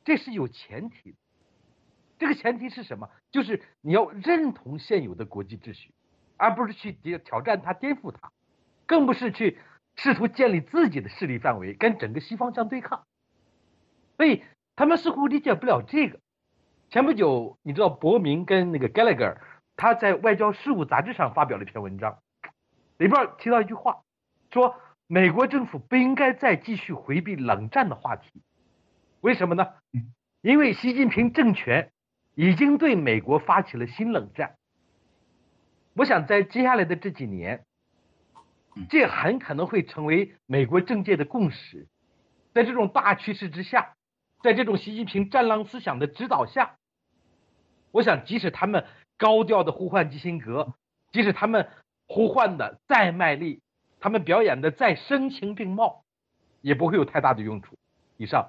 这是有前提的。这个前提是什么？就是你要认同现有的国际秩序，而不是去挑战它、颠覆它，更不是去试图建立自己的势力范围，跟整个西方相对抗。所以他们似乎理解不了这个。前不久，你知道伯明跟那个 Gallagher， 他在《外交事务》杂志上发表了一篇文章，里边提到一句话，说美国政府不应该再继续回避冷战的话题。为什么呢？因为习近平政权已经对美国发起了新冷战。我想在接下来的这几年，这很可能会成为美国政界的共识。在这种大趋势之下，在这种习近平战狼思想的指导下，我想即使他们高调的呼唤基辛格，即使他们呼唤的再卖力，他们表演的再声情并茂，也不会有太大的用处。以上。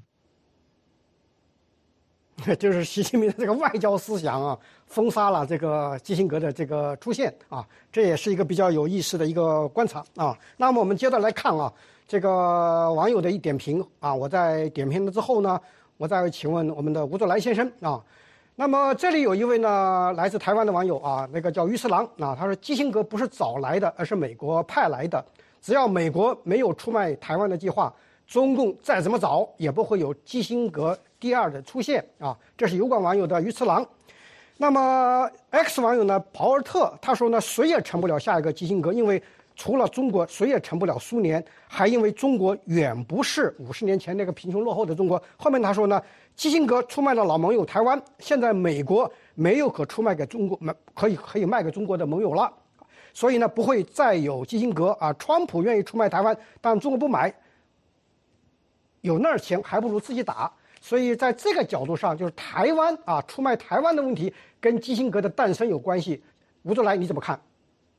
就是习近平的这个外交思想啊，封杀了这个基辛格的这个出现啊，这也是一个比较有意思的一个观察啊。那么我们接着来看啊，这个网友的一点评啊，我在点评了之后呢，我再请问我们的吴作来先生啊。那么这里有一位呢来自台湾的网友啊，那个叫于次郎啊，他说基辛格不是找来的，而是美国派来的，只要美国没有出卖台湾的计划，中共再怎么找也不会有基辛格第二的出现啊，这是有关网友的于次郎。那么 X 网友呢，保尔特他说呢，谁也成不了下一个基辛格，因为除了中国，谁也成不了苏联，还因为中国远不是五十年前那个贫穷落后的中国。后面他说呢，基辛格出卖了老盟友台湾，现在美国没有可出卖给中国，可以可以卖给中国的盟友了，所以呢，不会再有基辛格啊。川普愿意出卖台湾，但中国不买，有那儿钱还不如自己打。所以在这个角度上，就是台湾啊出卖台湾的问题跟基辛格的诞生有关系。吴作来你怎么看？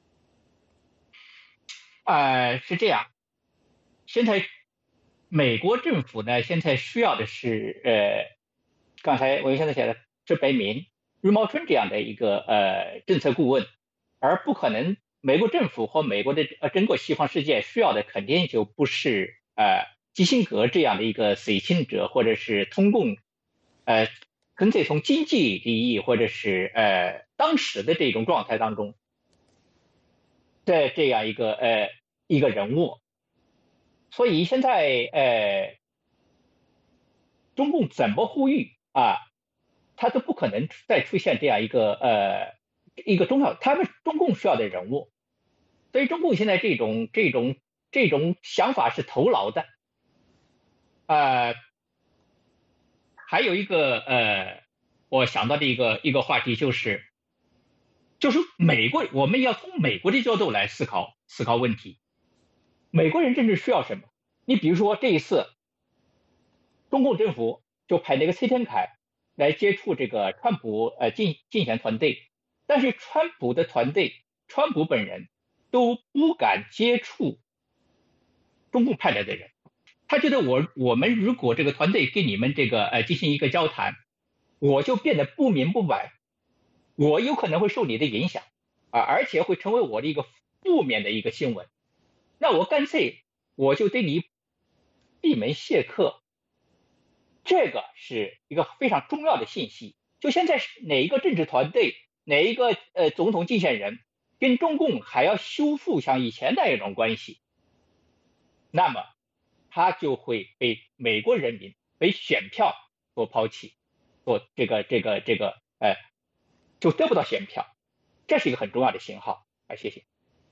呃，是这样，现在美国政府呢，现在需要的是呃，刚才我现在写的是白明、余茂春这样的一个呃政策顾问，而不可能美国政府或美国的呃整个西方世界需要的肯定就不是呃基辛格这样的一个随行者，或者是通共呃纯粹从经济利益或者是呃当时的这种状态当中的这样一个呃一个人物。所以现在呃中共怎么呼吁啊，他都不可能再出现这样一个呃一个重要他们中共需要的人物。所以中共现在这种这种这种想法是徒劳的。呃，还有一个呃，我想到的一个一个话题就是，就是美国，我们要从美国的角度来思考思考问题。美国人真正需要什么？你比如说这一次，中共政府就派那个崔天凯来接触这个川普呃竞竞选团队，但是川普的团队，川普本人都不敢接触中共派来的人。他觉得我我们如果这个团队跟你们这个呃进行一个交谈，我就变得不明不白，我有可能会受你的影响啊，而且会成为我的一个负面的一个新闻。那我干脆我就对你闭门谢客。这个是一个非常重要的信息。就现在哪一个政治团队，哪一个呃总统竞选人跟中共还要修复像以前那一种关系，那么他就会被美国人民被选票所抛弃，所这个这个这个呃，就得不到选票，这是一个很重要的信号啊！谢谢。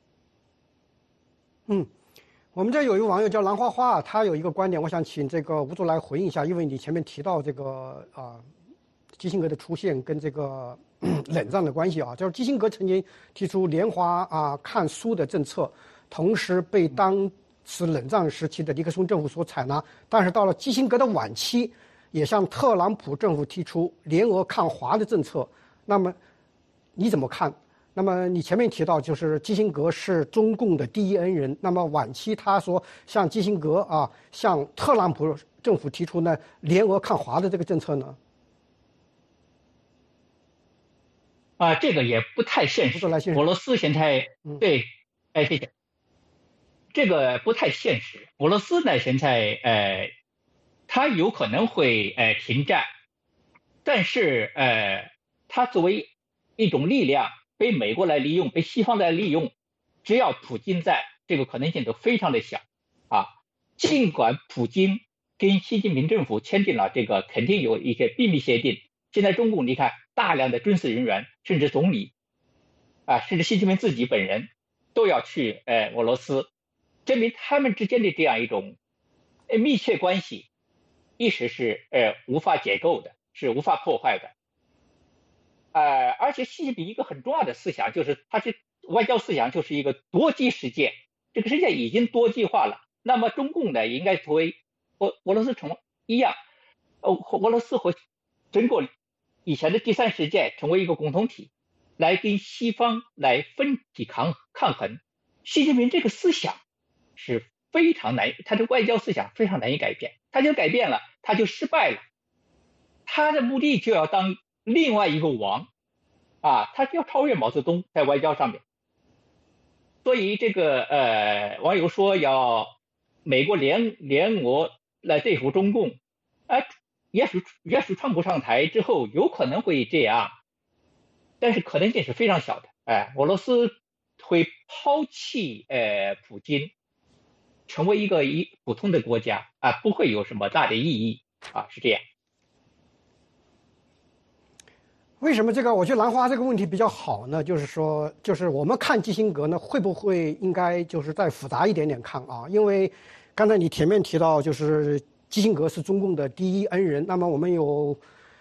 嗯，我们这有一个网友叫兰花花，他有一个观点，我想请这个吴作来回应一下，因为你前面提到这个啊、呃，基辛格的出现跟这个冷战的关系啊，就是基辛格曾经提出联华啊看书的政策，同时被当是冷战时期的尼克松政府所采纳，但是到了基辛格的晚期，也向特朗普政府提出联俄抗华的政策。那么你怎么看？那么你前面提到，就是基辛格是中共的第一恩人，那么晚期他说向基辛格啊，向特朗普政府提出呢联俄抗华的这个政策呢？ 啊，这个也不太现实。俄罗斯现在对，哎，谢谢。这个不太现实。俄罗斯呢，现在呃， 他有可能会呃停战，但是呃，他作为一种力量被美国来利用，被西方来利用，只要普京在，这个可能性都非常的小啊。尽管普京跟习近平政府签订了这个肯定有一些秘密协定，现在中共你看大量的军事人员，甚至总理啊，甚至习近平自己本人都要去呃俄罗斯，证明他们之间的这样一种呃密切关系，一时是呃无法解构的，是无法破坏的。呃，而且习近平一个很重要的思想就是，他是外交思想就是一个多极世界，这个世界已经多极化了。那么中共呢，应该作为俄俄罗斯成一样，俄俄罗斯和整个以前的第三世界成为一个共同体，来跟西方来分体抗抗衡。习近平这个思想是非常难，他的外交思想非常难以改变，他就改变了，他就失败了。他的目的就要当另外一个王啊，他就要超越毛泽东在外交上面。所以这个呃，网友说要美国联联俄来对付中共，哎，也许也许川普上台之后有可能会这样，但是可能性是非常小的。哎，俄罗斯会抛弃呃普京，成为一个一普通的国家啊，不会有什么大的意义啊，是这样。 为什么这个我觉得兰花这个问题比较好呢？就是说，就是我们看基辛格呢，会不会应该就是再复杂一点点看啊？因为刚才你前面提到，就是基辛格是中共的第一恩人。那么我们有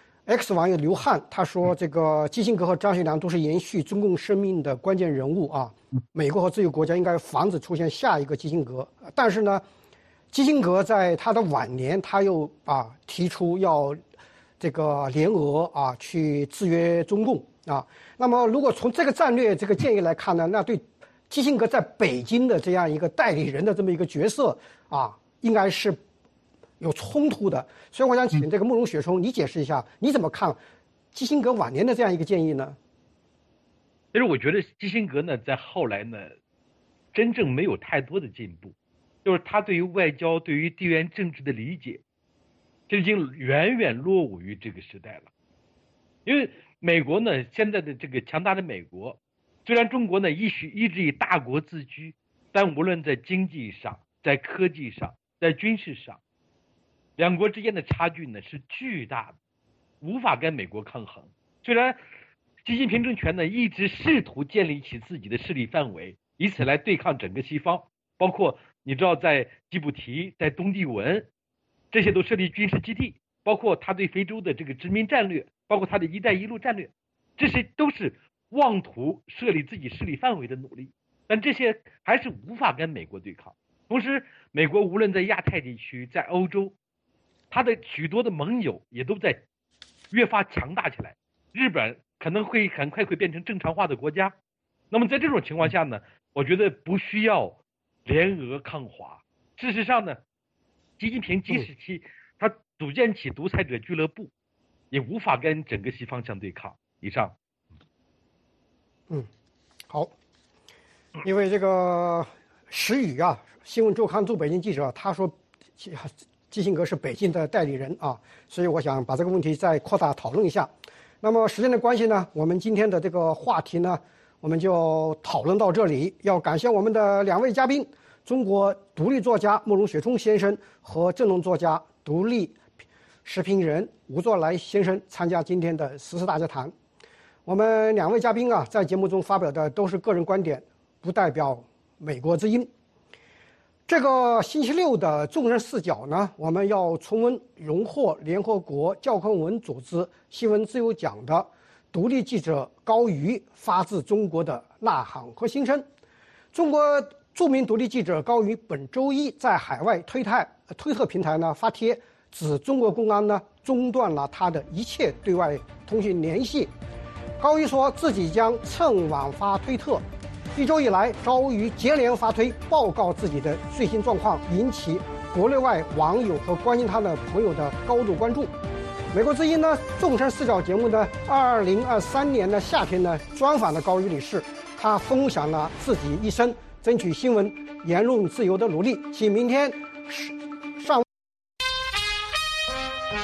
X 网友刘汉，他说这个基辛格和张学良都是延续中共生命的关键人物啊。美国和自由国家应该防止出现下一个基辛格。但是呢，基辛格在他的晚年，他又啊提出要这个联俄啊，去制约中共啊。那么，如果从这个战略这个建议来看呢，那对基辛格在北京的这样一个代理人的这么一个角色啊，应该是有冲突的。所以，我想请这个慕容雪松你解释一下，你怎么看基辛格晚年的这样一个建议呢？ 其实我觉得基辛格呢，在后来呢，真正没有太多的进步，就是他对于外交、对于地缘政治的理解，这已经远远落伍于这个时代了。因为美国呢，现在的这个强大的美国，虽然中国呢一直一直以大国自居，但无论在经济上、在科技上、在军事上，两国之间的差距呢是巨大的，无法跟美国抗衡。虽然习近平政权呢一直试图建立起自己的势力范围，以此来对抗整个西方，包括你知道在吉布提、在东帝汶，这些都设立军事基地，包括他对非洲的这个殖民战略，包括他的一带一路战略，这些都是妄图设立自己势力范围的努力，但这些还是无法跟美国对抗。同时，美国无论在亚太地区，在欧洲，他的许多的盟友也都在越发强大起来。日本可能会很快会变成正常化的国家。那么在这种情况下呢，我觉得不需要联俄抗华。事实上呢，习近平即使其他组建起独裁者俱乐部，也无法跟整个西方相对抗。以上。 嗯，好。因为这个石宇啊，新闻周刊驻北京记者，他说基辛格是北京的代理人啊，所以我想把这个问题再扩大讨论一下。那么时间的关系呢，我们今天的这个话题呢，我们就讨论到这里。要感谢我们的两位嘉宾，中国独立作家慕容雪松先生和政论作家、独立时评人吴作来先生参加今天的时事大家谈。我们两位嘉宾啊，在节目中发表的都是个人观点，不代表美国之音。这个星期六的众人视角呢，我们要重温荣获联合国教科文组织新闻自由奖的独立记者高瑜发自中国的呐喊和心声。中国著名独立记者高瑜本周一在海外推特推特平台呢发帖，指中国公安呢中断了他的一切对外通讯联系。高瑜说自己将趁晚发推特。一周以来，高瑜接连发推报告自己的最新状况，引起国内外网友和关心他的朋友的高度关注。美国之音呢，众生视角节目呢，二零二三年的夏天呢，专访了高瑜女士，她分享了自己一生争取新闻言论自由的努力。请明天